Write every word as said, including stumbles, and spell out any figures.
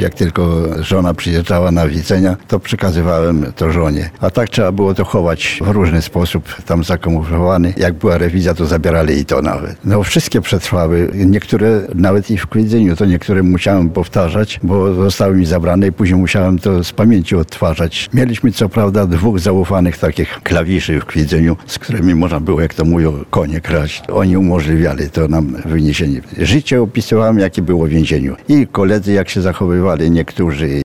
jak tylko żona przyjeżdżała na widzenia, to przekazywałem to żonie. A tak trzeba było to chować w różny sposób, tam zakamuflowany. Jak była rewizja, to zabierali i to nawet. No wszystkie przetrwały. Niektóre nawet i w Kwidzeniu, to niektóre musiałem powtarzać, bo zostały mi zabrane i później musiałem to z pamięci odtwarzać. Mieliśmy co prawda dwóch zaufanych takich klawiszy w Kwidzeniu, z którymi można było, jak to mówią, konie kraść. Oni umożliwiali to nam wyniesienie. Życie opisywałem, jakie było w więzieniu. I koledzy, jak się zachowywali niektórzy,